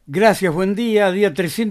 Gracias, buen día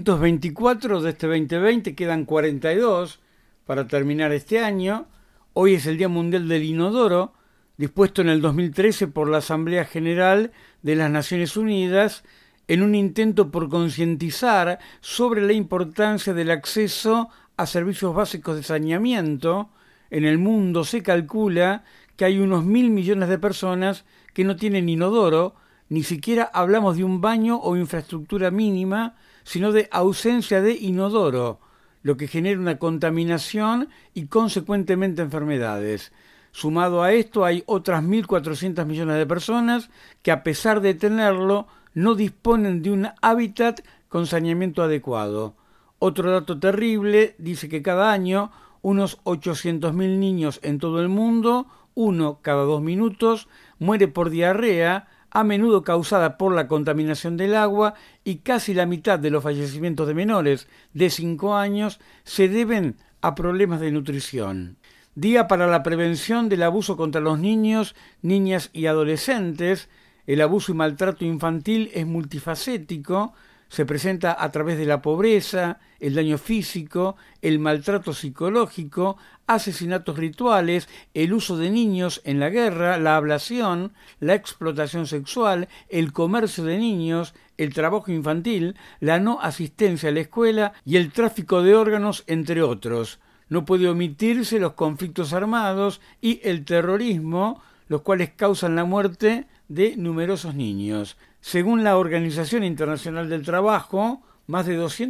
324 de este 2020, quedan 42 para terminar este año. Hoy es el Día Mundial del Inodoro, dispuesto en el 2013 por la Asamblea General de las Naciones Unidas en un intento por concientizar sobre la importancia del acceso a servicios básicos de saneamiento. En el mundo se calcula que hay unos 1.000 millones de personas que no tienen inodoro. Ni siquiera hablamos de un baño o infraestructura mínima, sino de ausencia de inodoro, lo que genera una contaminación y consecuentemente enfermedades. Sumado a esto, hay otras 1.400 millones de personas que, a pesar de tenerlo, no disponen de un hábitat con saneamiento adecuado. Otro dato terrible dice que cada año unos 800.000 niños en todo el mundo, uno cada 2 minutos, muere por diarrea, a menudo causada por la contaminación del agua, y casi la mitad de los fallecimientos de menores de 5 años se deben a problemas de nutrición. Día para la prevención del abuso contra los niños, niñas y adolescentes. El abuso y maltrato infantil es multifacético, se presenta a través de la pobreza, el daño físico, el maltrato psicológico, asesinatos rituales, el uso de niños en la guerra, la ablación, la explotación sexual, el comercio de niños, el trabajo infantil, la no asistencia a la escuela y el tráfico de órganos, entre otros. No puede omitirse los conflictos armados y el terrorismo, los cuales causan la muerte de numerosos niños. Según la Organización Internacional del Trabajo, más de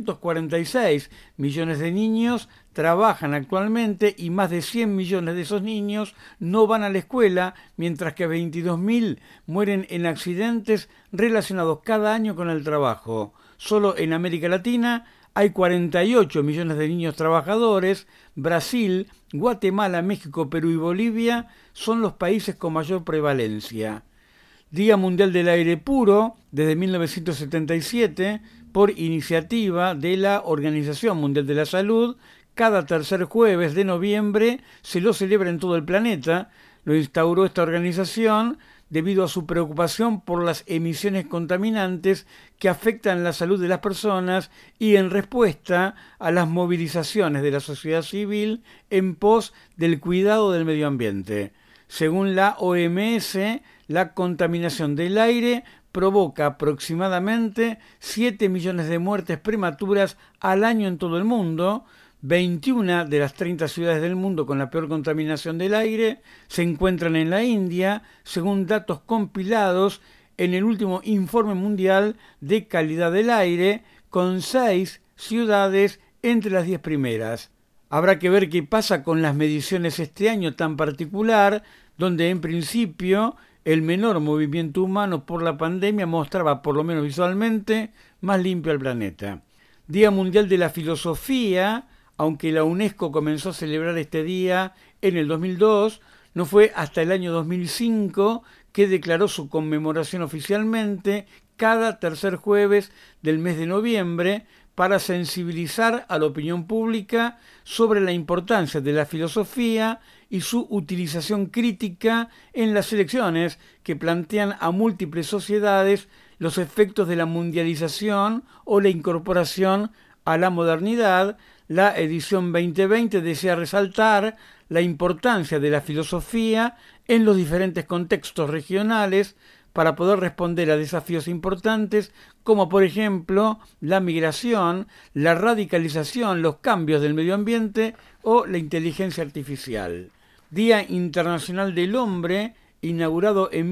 246 millones de niños trabajan actualmente y más de 100 millones de esos niños no van a la escuela, mientras que 22.000 mueren en accidentes relacionados cada año con el trabajo. Solo en América Latina hay 48 millones de niños trabajadores. Brasil, Guatemala, México, Perú y Bolivia son los países con mayor prevalencia. Día Mundial del Aire Puro, desde 1977, por iniciativa de la Organización Mundial de la Salud. Cada tercer jueves de noviembre se lo celebra en todo el planeta. Lo instauró esta organización debido a su preocupación por las emisiones contaminantes que afectan la salud de las personas y en respuesta a las movilizaciones de la sociedad civil en pos del cuidado del medio ambiente. Según la OMS, la contaminación del aire provoca aproximadamente 7 millones de muertes prematuras al año en todo el mundo. 21 de las 30 ciudades del mundo con la peor contaminación del aire se encuentran en la India, según datos compilados en el último Informe Mundial de Calidad del Aire, con 6 ciudades entre las 10 primeras. Habrá que ver qué pasa con las mediciones este año tan particular, donde en principio el menor movimiento humano por la pandemia mostraba, por lo menos visualmente, más limpio al planeta. Día Mundial de la Filosofía. Aunque la UNESCO comenzó a celebrar este día en el 2002, no fue hasta el año 2005 que declaró su conmemoración oficialmente cada tercer jueves del mes de noviembre, para sensibilizar a la opinión pública sobre la importancia de la filosofía y su utilización crítica en las elecciones que plantean a múltiples sociedades los efectos de la mundialización o la incorporación a la modernidad. La edición 2020 desea resaltar la importancia de la filosofía en los diferentes contextos regionales para poder responder a desafíos importantes como, por ejemplo, la migración, la radicalización, los cambios del medio ambiente o la inteligencia artificial. Día Internacional del Hombre, inaugurado en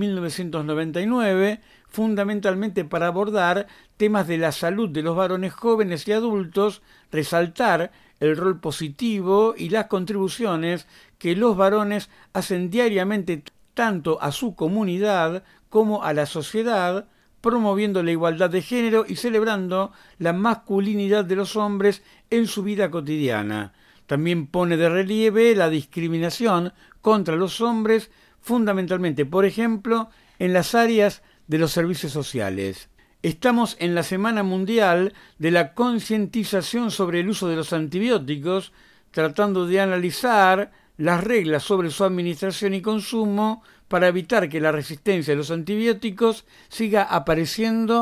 1999, fundamentalmente para abordar temas de la salud de los varones jóvenes y adultos, resaltar el rol positivo y las contribuciones que los varones hacen diariamente tanto a su comunidad como a la sociedad, promoviendo la igualdad de género y celebrando la masculinidad de los hombres en su vida cotidiana. También pone de relieve la discriminación contra los hombres, fundamentalmente, por ejemplo, en las áreas de los servicios sociales. Estamos en la Semana Mundial de la Concientización sobre el uso de los antibióticos, tratando de analizar las reglas sobre su administración y consumo para evitar que la resistencia a los antibióticos siga apareciendo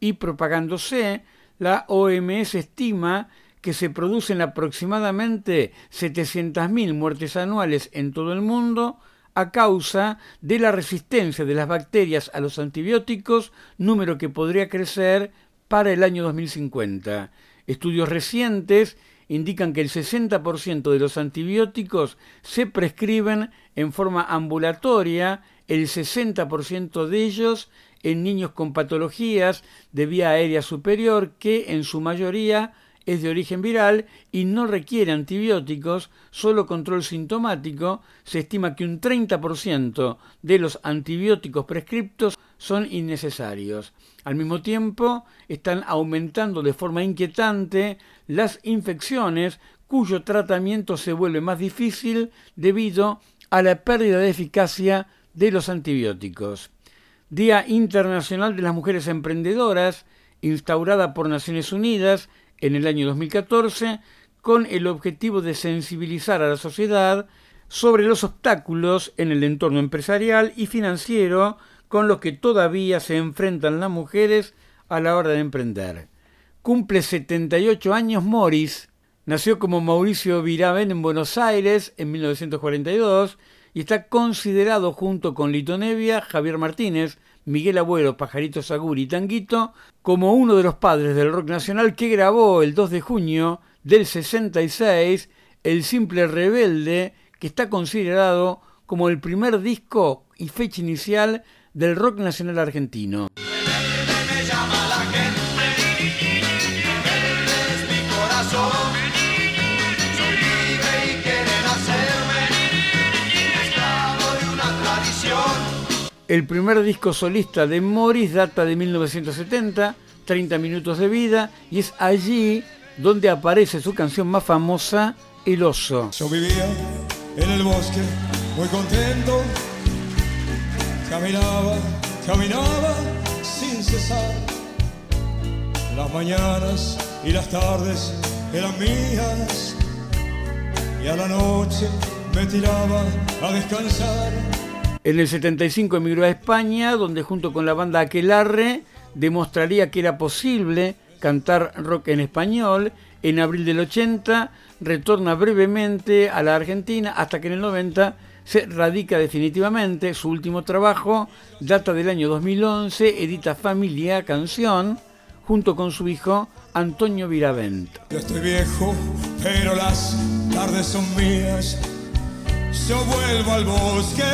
y propagándose, la OMS estima que se producen aproximadamente 700.000 muertes anuales en todo el mundo a causa de la resistencia de las bacterias a los antibióticos, número que podría crecer para el año 2050. Estudios recientes indican que el 60% de los antibióticos se prescriben en forma ambulatoria, el 60% de ellos en niños con patologías de vía aérea superior, que en su mayoría es de origen viral y no requiere antibióticos, solo control sintomático. Se estima que un 30% de los antibióticos prescriptos son innecesarios. Al mismo tiempo, están aumentando de forma inquietante las infecciones cuyo tratamiento se vuelve más difícil debido a la pérdida de eficacia de los antibióticos. Día Internacional de las Mujeres Emprendedoras, instaurada por Naciones Unidas en el año 2014, con el objetivo de sensibilizar a la sociedad sobre los obstáculos en el entorno empresarial y financiero con los que todavía se enfrentan las mujeres a la hora de emprender. Cumple 78 años Morris. Nació como Mauricio Viraben en Buenos Aires en 1942 y está considerado, junto con Lito Nevia, Javier Martínez, Miguel Abuelo, Pajarito Saguri y Tanguito, como uno de los padres del rock nacional, que grabó el 2 de junio del 66 El Simple Rebelde, que está considerado como el primer disco y fecha inicial del rock nacional argentino. Me llama la gente, él es mi corazón, soy libre y quieren hacerme esclavo de una tradición. El primer disco solista de Morris data de 1970, 30 minutos de vida, y es allí donde aparece su canción más famosa, El Oso. Yo vivía en el bosque, muy contento, caminaba sin cesar. Las mañanas y las tardes eran mías, y a la noche me tiraba a descansar. En el 75 emigró a España, donde junto con la banda Aquelarre demostraría que era posible cantar rock en español. En abril del 80 retorna brevemente a la Argentina hasta que en el 90 se radica definitivamente. Su último trabajo data del año 2011, edita Familia Canción, junto con su hijo Antonio Viravent. Yo estoy viejo, pero las tardes son mías. Yo vuelvo al bosque,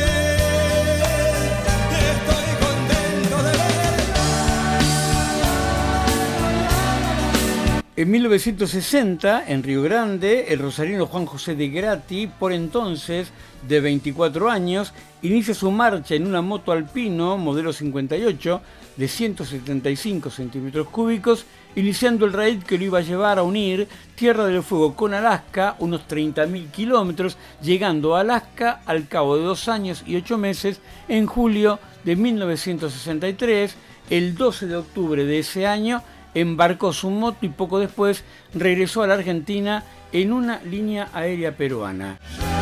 estoy contento de ver. En 1960, en Río Grande, el rosarino Juan José de Grati, por entonces de 24 años, inicia su marcha en una moto Alpino modelo 58 de 175 centímetros cúbicos, iniciando el raid que lo iba a llevar a unir Tierra del Fuego con Alaska, unos 30.000 kilómetros, llegando a Alaska al cabo de 2 años y 8 meses, en julio de 1963. El 12 de octubre de ese año embarcó su moto y poco después regresó a la Argentina en una línea aérea peruana.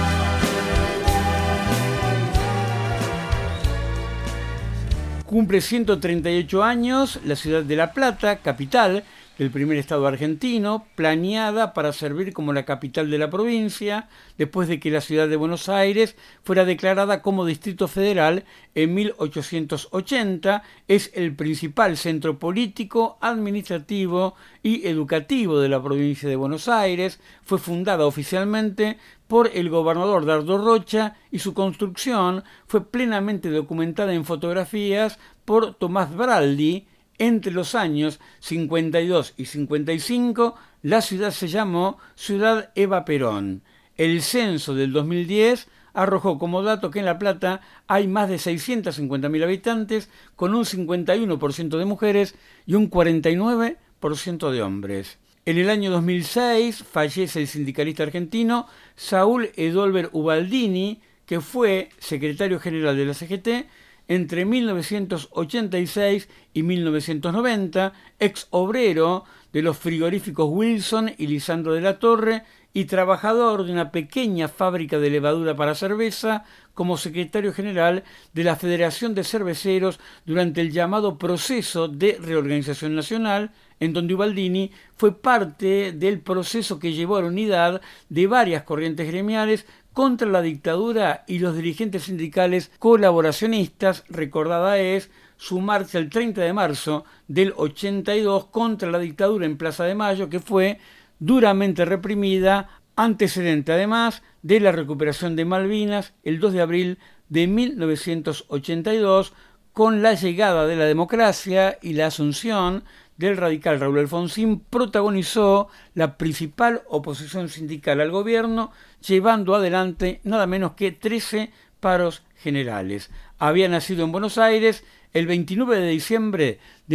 Cumple 138 años la ciudad de La Plata, capital del primer estado argentino, planeada para servir como la capital de la provincia, después de que la ciudad de Buenos Aires fuera declarada como Distrito Federal en 1880. Es el principal centro político, administrativo y educativo de la provincia de Buenos Aires. Fue fundada oficialmente por el gobernador Dardo Rocha y su construcción fue plenamente documentada en fotografías por Tomás Braldi. Entre los años 52 y 55, la ciudad se llamó Ciudad Eva Perón. El censo del 2010 arrojó como dato que en La Plata hay más de 650.000 habitantes, con un 51% de mujeres y un 49% de hombres. En el año 2006 fallece el sindicalista argentino Saúl Edolver Ubaldini, que fue secretario general de la CGT entre 1986 y 1990, ex obrero de los frigoríficos Wilson y Lisandro de la Torre y trabajador de una pequeña fábrica de levadura para cerveza como secretario general de la Federación de Cerveceros durante el llamado Proceso de Reorganización Nacional, en donde Ubaldini fue parte del proceso que llevó a la unidad de varias corrientes gremiales contra la dictadura y los dirigentes sindicales colaboracionistas. Recordada es su marcha el 30 de marzo del 82 contra la dictadura en Plaza de Mayo, que fue duramente reprimida, antecedente además de la recuperación de Malvinas el 2 de abril de 1982, con la llegada de la democracia y la asunción del radical Raúl Alfonsín. Protagonizó la principal oposición sindical al gobierno, llevando adelante nada menos que 13 paros generales. Había nacido en Buenos Aires el 29 de diciembre de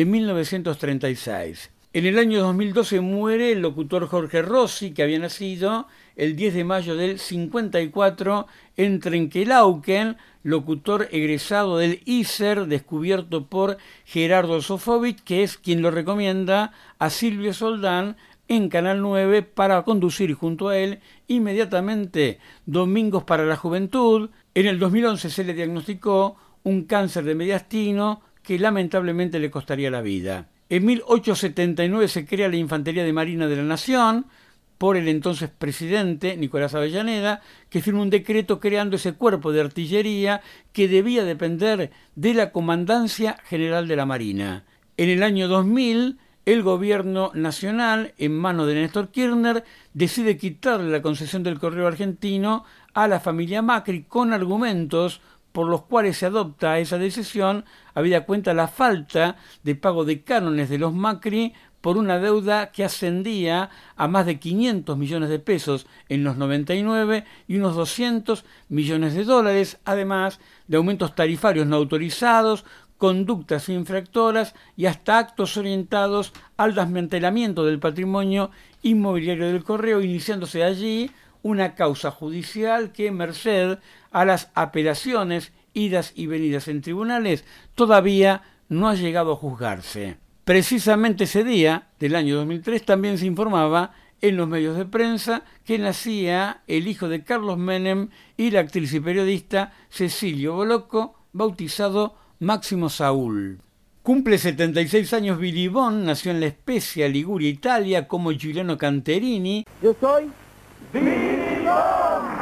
1936. En el año 2012 muere el locutor Jorge Rossi, que había nacido el 10 de mayo del 54 en Trenquelauquen, locutor egresado del ISER, descubierto por Gerardo Sofovich, que es quien lo recomienda a Silvio Soldán en Canal 9 para conducir junto a él inmediatamente Domingos para la Juventud. En el 2011 se le diagnosticó un cáncer de mediastino que lamentablemente le costaría la vida. En 1879 se crea la Infantería de Marina de la Nación por el entonces presidente Nicolás Avellaneda, que firmó un decreto creando ese cuerpo de artillería que debía depender de la Comandancia General de la Marina. En el año 2000, el gobierno nacional, en manos de Néstor Kirchner, decide quitarle la concesión del correo argentino a la familia Macri con argumentos por los cuales se adopta esa decisión, habida cuenta la falta de pago de cánones de los Macri por una deuda que ascendía a más de 500 millones de pesos en los 99 y unos 200 millones de dólares, además de aumentos tarifarios no autorizados, conductas infractoras y hasta actos orientados al desmantelamiento del patrimonio inmobiliario del correo, iniciándose allí una causa judicial que, merced a las apelaciones, idas y venidas en tribunales, todavía no ha llegado a juzgarse. Precisamente ese día del año 2003 también se informaba en los medios de prensa que nacía el hijo de Carlos Menem y la actriz y periodista Cecilio Bolocco, bautizado Máximo Saúl. Cumple 76 años Billy Bond, nació en La Spezia, Liguria, Italia, como Giuliano Canterini. Yo soy Billy Bond.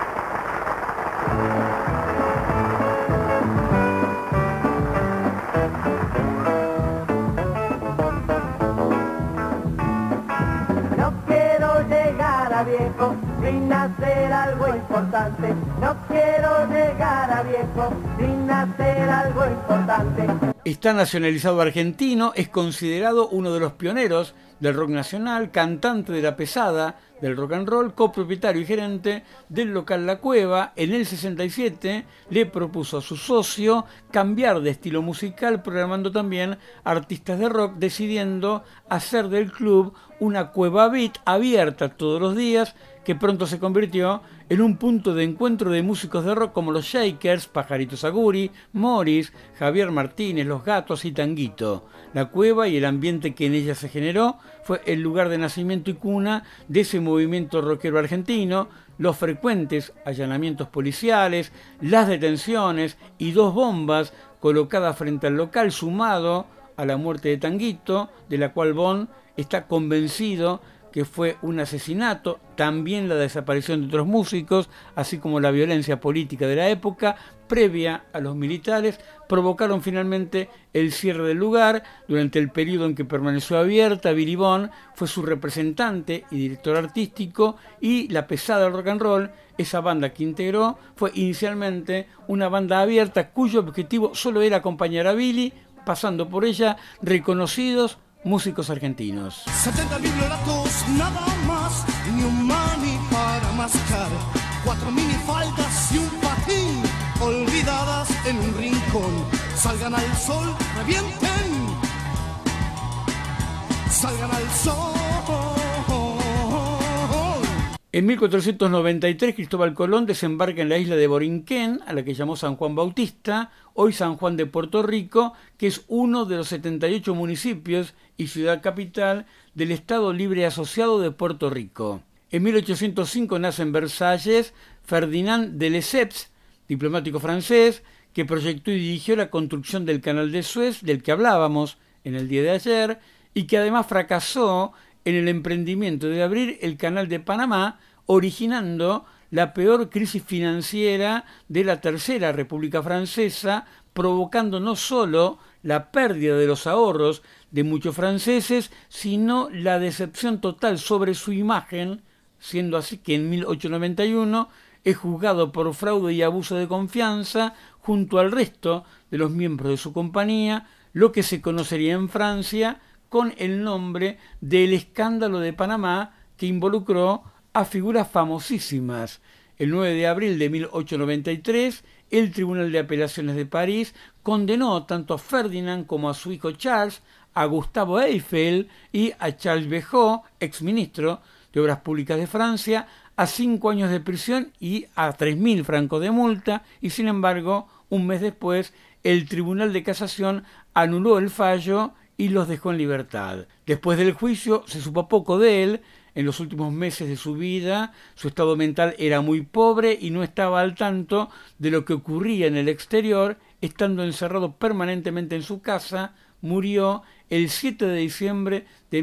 No quiero llegar a viejo sin hacer algo importante. No quiero llegar a viejo sin hacer algo importante. Está nacionalizado argentino, es considerado uno de los pioneros del rock nacional, cantante de la pesada del rock and roll, copropietario y gerente del local La Cueva. En el 67 le propuso a su socio cambiar de estilo musical, programando también artistas de rock, decidiendo hacer del club una cueva beat abierta todos los días, que pronto se convirtió en un punto de encuentro de músicos de rock como los Shakers, Pajaritos Aguri, Morris, Javier Martínez, Los Gatos y Tanguito. La Cueva y el ambiente que en ella se generó fue el lugar de nacimiento y cuna de ese movimiento rockero argentino. Los frecuentes allanamientos policiales, las detenciones y 2 bombas colocadas frente al local, sumado a la muerte de Tanguito, de la cual Bond está convencido que fue un asesinato, también la desaparición de otros músicos, así como la violencia política de la época previa a los militares, provocaron finalmente el cierre del lugar. Durante el periodo en que permaneció abierta, Billy Bond fue su representante y director artístico, y La Pesada del Rock and Roll, esa banda que integró, fue inicialmente una banda abierta cuyo objetivo solo era acompañar a Billy, pasando por ella reconocidos músicos argentinos. 70 bibliolatos nada más, ni un mani para mascar, 4 minifaldas y un patín, olvidadas en un rincón. Salgan al sol, revienten, salgan al sol. En 1493 Cristóbal Colón desembarca en la isla de Borinquén, a la que llamó San Juan Bautista, hoy San Juan de Puerto Rico, que es uno de los 78 municipios y ciudad capital del Estado Libre Asociado de Puerto Rico. En 1805 nace en Versalles Ferdinand de Lesseps, diplomático francés, que proyectó y dirigió la construcción del Canal de Suez, del que hablábamos en el día de ayer, y que además fracasó en el emprendimiento de abrir el Canal de Panamá, originando la peor crisis financiera de la Tercera República Francesa, provocando no solo la pérdida de los ahorros de muchos franceses, sino la decepción total sobre su imagen, siendo así que en 1891 es juzgado por fraude y abuso de confianza junto al resto de los miembros de su compañía, lo que se conocería en Francia con el nombre del escándalo de Panamá, que involucró a figuras famosísimas. El 9 de abril de 1893, el Tribunal de Apelaciones de París condenó tanto a Ferdinand como a su hijo Charles, a Gustavo Eiffel y a Charles Béjot, exministro de Obras Públicas de Francia, a 5 años de prisión y a 3.000 francos de multa, y sin embargo, un mes después, el Tribunal de Casación anuló el fallo y los dejó en libertad. Después del juicio se supo poco de él. En los últimos meses de su vida, su estado mental era muy pobre y no estaba al tanto de lo que ocurría en el exterior. Estando encerrado permanentemente en su casa, murió el 7 de diciembre de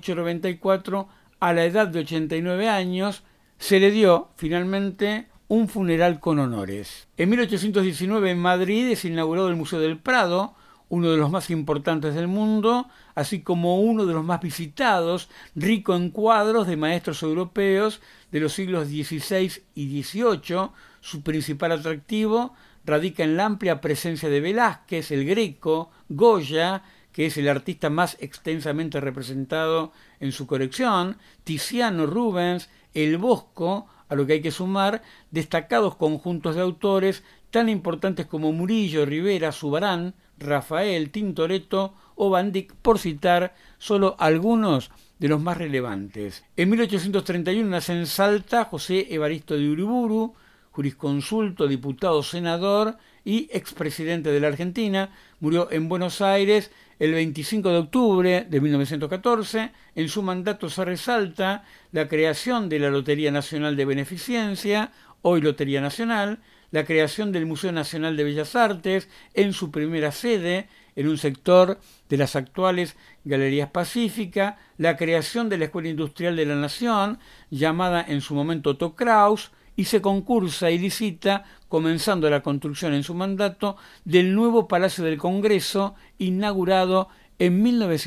1894 a la edad de 89 años. Se le dio finalmente un funeral con honores. En 1819 en Madrid es inaugurado el Museo del Prado, uno de los más importantes del mundo, así como uno de los más visitados, rico en cuadros de maestros europeos de los siglos XVI y XVIII. Su principal atractivo radica en la amplia presencia de Velázquez, el Greco, Goya, que es el artista más extensamente representado en su colección, Tiziano, Rubens, el Bosco, a lo que hay que sumar destacados conjuntos de autores tan importantes como Murillo, Rivera, Zurbarán, Rafael, Tintoretto o Van Dyck, por citar solo algunos de los más relevantes. En 1831 nace en Salta José Evaristo de Uriburu, jurisconsulto, diputado, senador y expresidente de la Argentina. Murió en Buenos Aires el 25 de octubre de 1914. En su mandato se resalta la creación de la Lotería Nacional de Beneficencia, hoy Lotería Nacional, la creación del Museo Nacional de Bellas Artes en su primera sede, en un sector de las actuales Galerías Pacífica, la creación de la Escuela Industrial de la Nación, llamada en su momento Otto Kraus, y se concursa y licita, comenzando la construcción en su mandato, del nuevo Palacio del Congreso, inaugurado en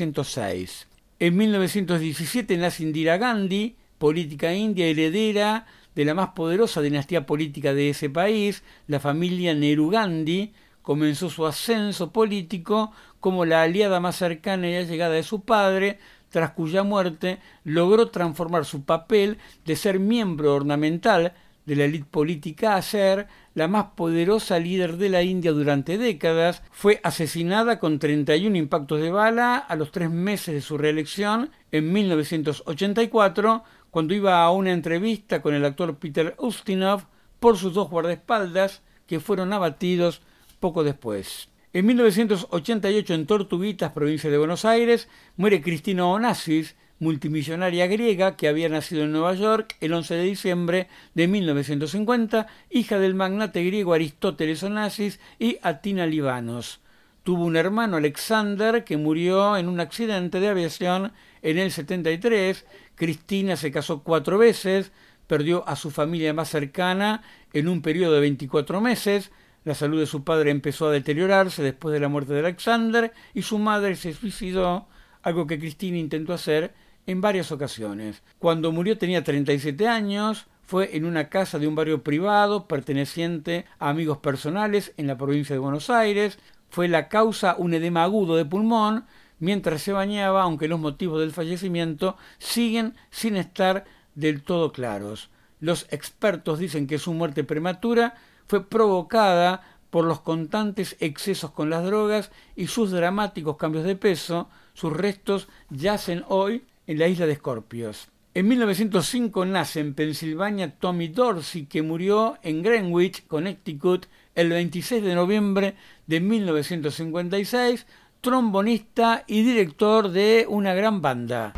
1906. En 1917 nace Indira Gandhi, política india heredera de la más poderosa dinastía política de ese país, la familia Nehru-Gandhi. Comenzó su ascenso político como la aliada más cercana y allegada de su padre, tras cuya muerte logró transformar su papel de ser miembro ornamental de la élite política a ser la más poderosa líder de la India durante décadas. Fue asesinada con 31 impactos de bala a los 3 meses de su reelección en 1984, cuando iba a una entrevista con el actor Peter Ustinov por sus 2 guardaespaldas, que fueron abatidos poco después. En 1988, en Tortuguitas, provincia de Buenos Aires, muere Cristina Onassis, multimillonaria griega que había nacido en Nueva York el 11 de diciembre de 1950, hija del magnate griego Aristóteles Onassis y Atina Libanos. Tuvo un hermano, Alexander, que murió en un accidente de aviación en el 73. Cristina se casó 4 veces, perdió a su familia más cercana en un periodo de 24 meses. La salud de su padre empezó a deteriorarse después de la muerte de Alexander y su madre se suicidó, algo que Cristina intentó hacer en varias ocasiones. Cuando murió tenía 37 años, fue en una casa de un barrio privado perteneciente a amigos personales en la provincia de Buenos Aires. Fue la causa un edema agudo de pulmón mientras se bañaba, aunque los motivos del fallecimiento siguen sin estar del todo claros. Los expertos dicen que su muerte prematura fue provocada por los constantes excesos con las drogas y sus dramáticos cambios de peso. Sus restos yacen hoy en la isla de Escorpios. En 1905 nace en Pensilvania Tommy Dorsey, que murió en Greenwich, Connecticut, el 26 de noviembre de 1956, trombonista y director de una gran banda.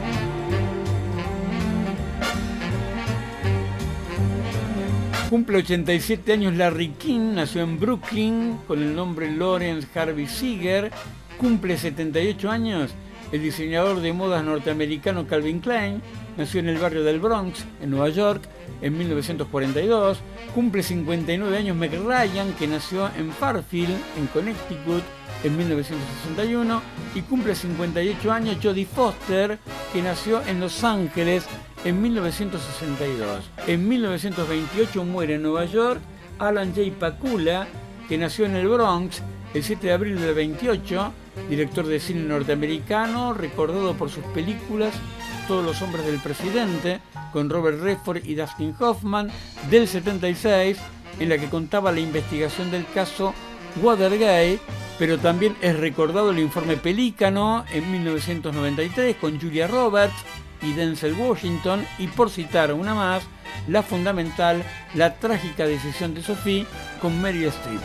Cumple 87 años Larry King, nació en Brooklyn con el nombre Lawrence Harvey Seeger. Cumple 78 años el diseñador de modas norteamericano Calvin Klein, nació en el barrio del Bronx, en Nueva York, en 1942. Cumple 59 años Meg Ryan, que nació en Fairfield, en Connecticut, en 1961. Y cumple 58 años Jodie Foster, que nació en Los Ángeles, en 1962. En 1928 muere en Nueva York Alan J. Pakula, que nació en el Bronx el 7 de abril del 28, director de cine norteamericano, recordado por sus películas Todos los hombres del presidente, con Robert Redford y Dustin Hoffman, del 76, en la que contaba la investigación del caso Watergate, pero también es recordado el informe Pelícano en 1993 con Julia Roberts y Denzel Washington, y por citar una más, la fundamental La trágica decisión de Sophie con Meryl Streep.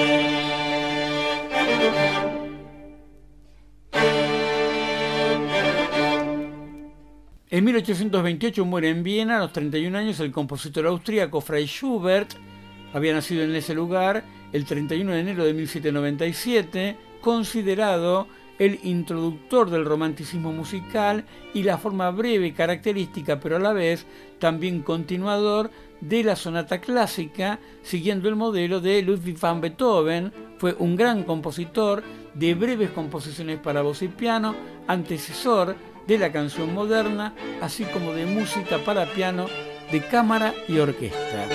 En 1828 muere en Viena a los 31 años el compositor austríaco Franz Schubert. Había nacido en ese lugar el 31 de enero de 1797, considerado el introductor del romanticismo musical y la forma breve, característica, pero a la vez también continuador de la sonata clásica, siguiendo el modelo de Ludwig van Beethoven. Fue un gran compositor de breves composiciones para voz y piano, antecesor de la canción moderna, así como de música para piano, de cámara y orquesta.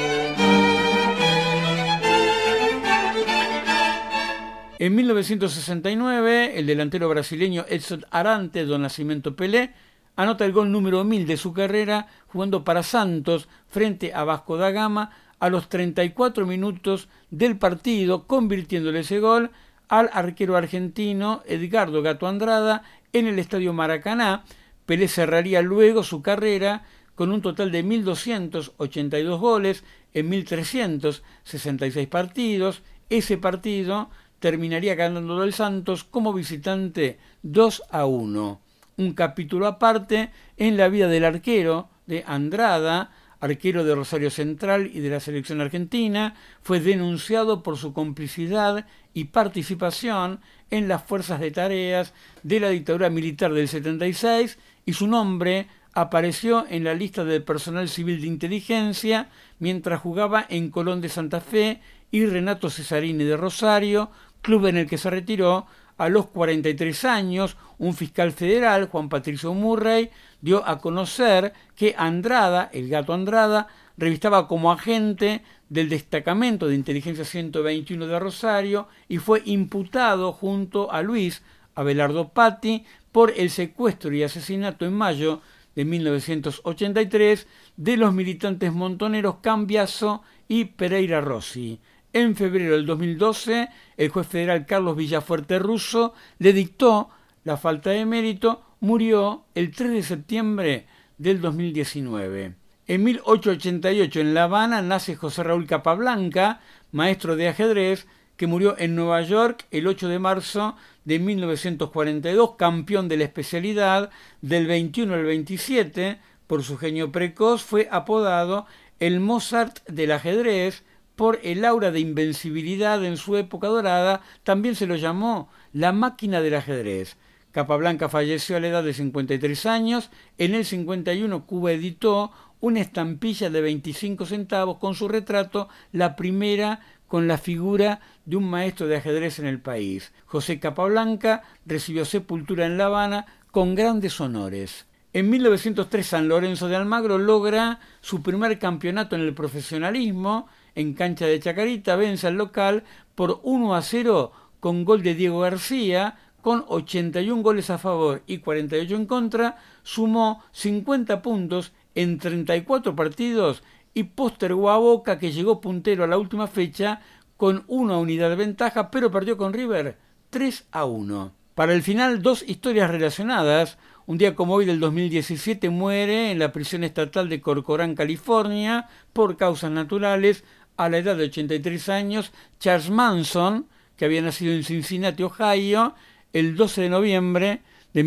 En 1969, el delantero brasileño Edson Arantes do Nascimento Pelé anota el gol número 1000 de su carrera jugando para Santos frente a Vasco da Gama a los 34 minutos del partido, convirtiéndole ese gol al arquero argentino Edgardo Gato Andrada en el Estadio Maracaná. Pelé cerraría luego su carrera con un total de 1.282 goles en 1.366 partidos. Ese partido terminaría ganándolo el Santos como visitante 2-1. Un capítulo aparte en la vida del arquero de Andrada, arquero de Rosario Central y de la selección argentina. Fue denunciado por su complicidad y participación en las fuerzas de tareas de la dictadura militar del 76, y su nombre apareció en la lista del personal civil de inteligencia mientras jugaba en Colón de Santa Fe y Renato Cesarini de Rosario, club en el que se retiró a los 43 años. Un fiscal federal, Juan Patricio Murray, dio a conocer que Andrada, el Gato Andrada, revistaba como agente del destacamento de inteligencia 121 de Rosario y fue imputado junto a Luis Abelardo Patti por el secuestro y asesinato en mayo de 1983 de los militantes montoneros Cambiaso y Pereira Rossi. En febrero del 2012, el juez federal Carlos Villafuerte Russo le dictó la falta de mérito. Murió el 3 de septiembre del 2019. En 1888 en La Habana nace José Raúl Capablanca, maestro de ajedrez, que murió en Nueva York el 8 de marzo de 1942, campeón de la especialidad del 21 al 27. Por su genio precoz fue apodado el Mozart del ajedrez. Por el aura de invencibilidad en su época dorada, también se lo llamó la máquina del ajedrez. Capablanca falleció a la edad de 53 años. En el 51 Cuba editó una estampilla de 25 centavos con su retrato, la primera con la figura de un maestro de ajedrez en el país. José Capablanca recibió sepultura en La Habana con grandes honores. En 1903 San Lorenzo de Almagro logra su primer campeonato en el profesionalismo. En cancha de Chacarita vence al local por 1-0 con gol de Diego García. Con 81 goles a favor y 48 en contra, sumó 50 puntos en 34 partidos y postergó a Boca, que llegó puntero a la última fecha con 1 unidad de ventaja, pero perdió con River 3-1. Para el final, dos historias relacionadas. Un día como hoy del 2017 muere en la prisión estatal de Corcoran, California, por causas naturales, a la edad de 83 años, Charles Manson, que había nacido en Cincinnati, Ohio, el 12 de noviembre de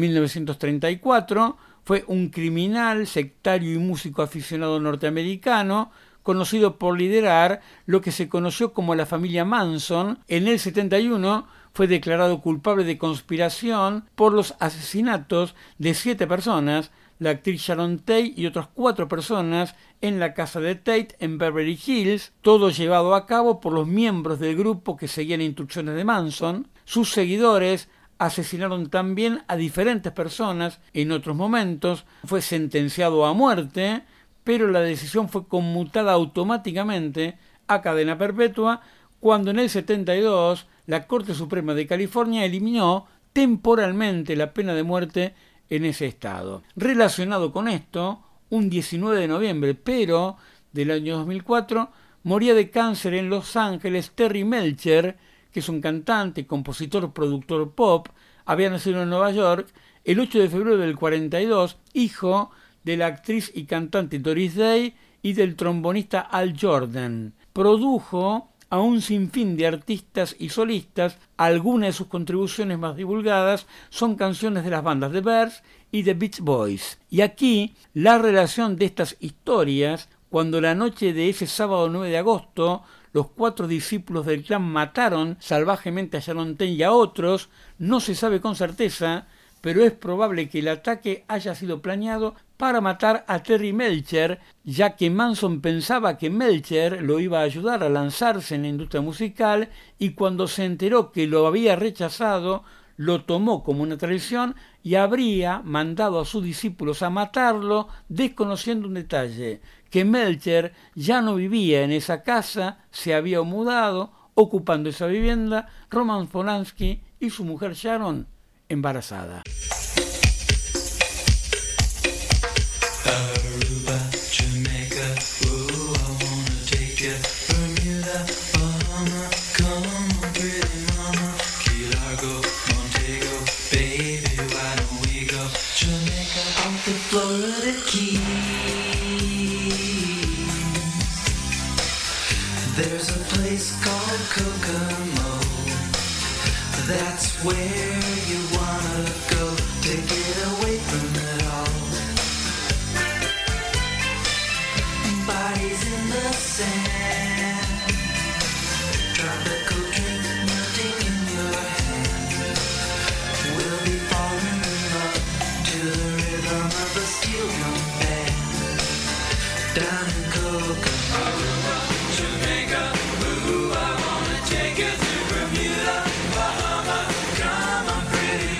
1934. Fue un criminal, sectario y músico aficionado norteamericano, conocido por liderar lo que se conoció como la familia Manson. En el 71 fue declarado culpable de conspiración por los asesinatos de 7 personas, la actriz Sharon Tate y otras 4 personas en la casa de Tate en Beverly Hills, todo llevado a cabo por los miembros del grupo que seguían instrucciones de Manson. Sus seguidores asesinaron también a diferentes personas en otros momentos. Fue sentenciado a muerte, pero la decisión fue conmutada automáticamente a cadena perpetua cuando en el 72 la Corte Suprema de California eliminó temporalmente la pena de muerte en ese estado. Relacionado con esto, un 19 de noviembre, pero del año 2004, moría de cáncer en Los Ángeles Terry Melcher, que es un cantante, compositor, productor pop. Había nacido en Nueva York el 8 de febrero del 42, hijo de la actriz y cantante Doris Day y del trombonista Al Jordan. Produjo a un sinfín de artistas y solistas. Algunas de sus contribuciones más divulgadas son canciones de las bandas The Byrds y The Beach Boys. Y aquí la relación de estas historias, cuando la noche de ese sábado 9 de agosto los 4 discípulos del clan mataron salvajemente a Sharon Tate y a otros, no se sabe con certeza, pero es probable que el ataque haya sido planeado para matar a Terry Melcher, ya que Manson pensaba que Melcher lo iba a ayudar a lanzarse en la industria musical, y cuando se enteró que lo había rechazado, lo tomó como una traición y habría mandado a sus discípulos a matarlo, desconociendo un detalle, que Melcher ya no vivía en esa casa, se había mudado, ocupando esa vivienda Roman Polanski y su mujer Sharon, embarazada. Aruba, Jamaica, ooh, I wanna take you. Bermuda, Bahama, come on, pretty mama. Key Largo, Montego, baby, why don't we go? Jamaica, off the Florida Keys. There's a place called Kokomo. That's where you wanna go to get away from it all. Bodies in the sand, tropical drink melting in your hand. We'll be falling in love to the rhythm of a steel drum band. Down in Kokomo, Jamaica, ooh, I wanna take you to Bermuda, Bahama, come on, pretty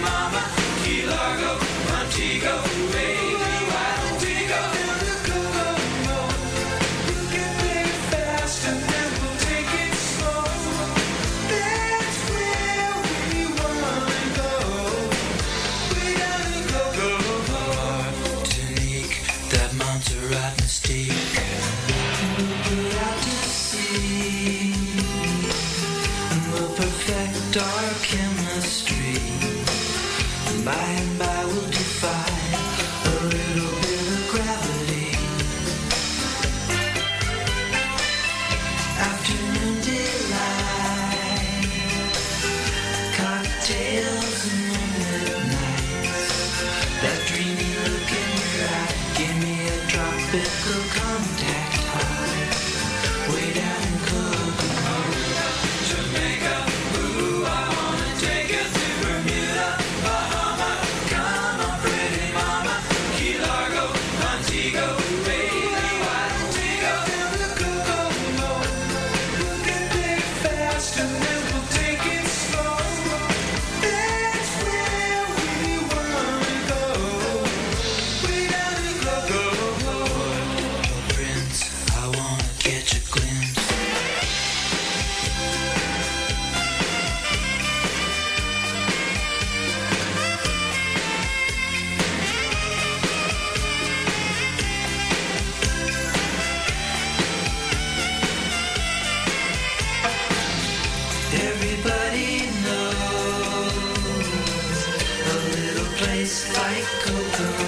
Puerto